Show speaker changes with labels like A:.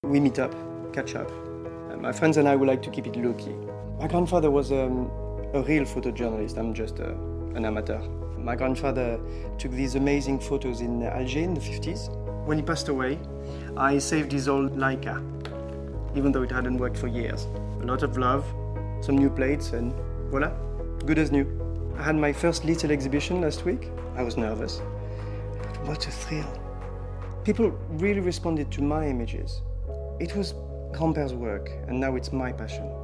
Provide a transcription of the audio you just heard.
A: We meet up, catch up. My friends and I would like to keep it low-key. My grandfather was a real photojournalist. I'm just an amateur. My grandfather took these amazing photos in Alger in the 50s. When he passed away, I saved his old Leica, even though it hadn't worked for years. A lot of love, some new plates, and voila, good as new. I had my first little exhibition last week. I was nervous, but what a thrill. People really responded to my images. It was Grand-Père's work, and now it's my passion.